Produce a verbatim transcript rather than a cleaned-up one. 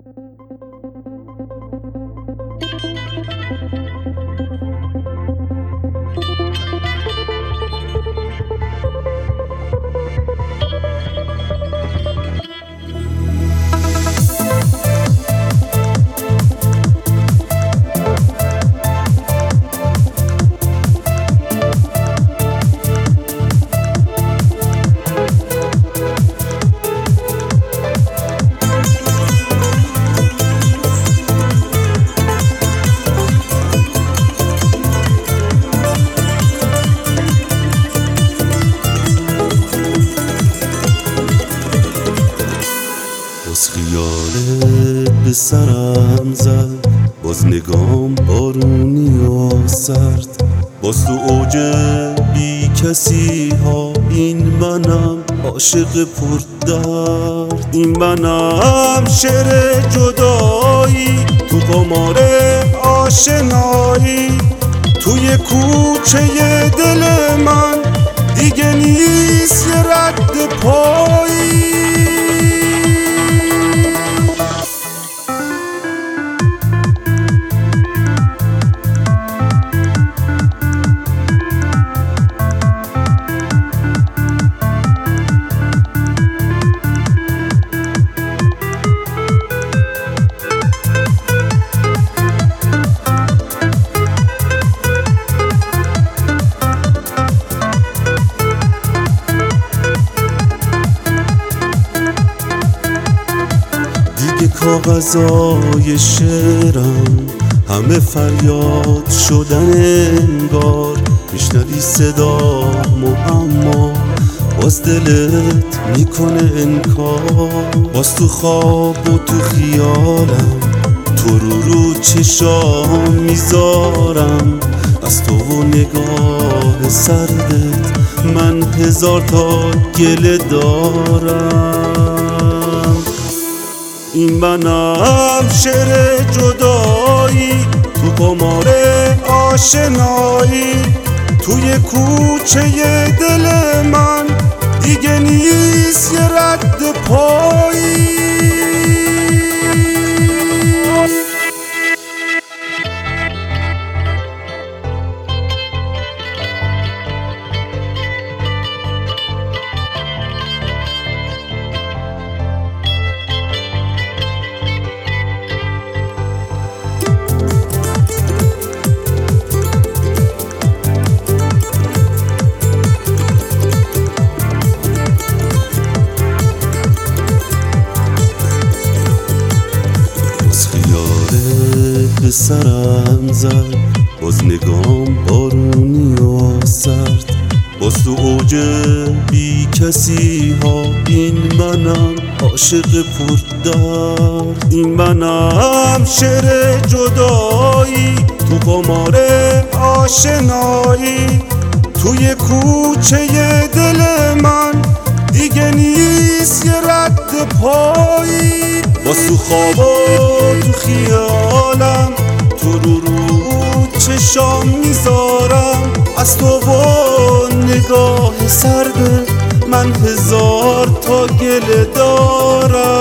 باز خیالت به سرم زد، باز نگام بارونی و سرد، باز تو اوج بی کسی ها. این منم عاشق پردرد، این منم شعر جدایی تو قمار آشنایی. توی کوچه دل من دیگه نیست یه رد پایی. دیگه کاغذای شعرم همه فریاد شدن انگار. میشنوی صدامو اما باز دلت میکنه انکار. باز تو خواب و تو خیالم تو رو رو چشام میذارم. از تو و نگاه سردت من هزار تا گله دارم. این منم شعر جدایی تو قمار آشنایی. توی کوچه دل من دیگه نیست یه رد پایی. به سرم زد، باز نگام بارونی و سرد، باز تو اوج بی کسی ها. این منم عاشق پردرد، این منم شعر جدایی تو قمار آشنایی. توی کوچه دل من دیگه نیست یه رد پایی. باز تو خواب و تو خیالم تو رو رو چشام میذارم. از تو و نگاه سرد من هزار تا گله دارم.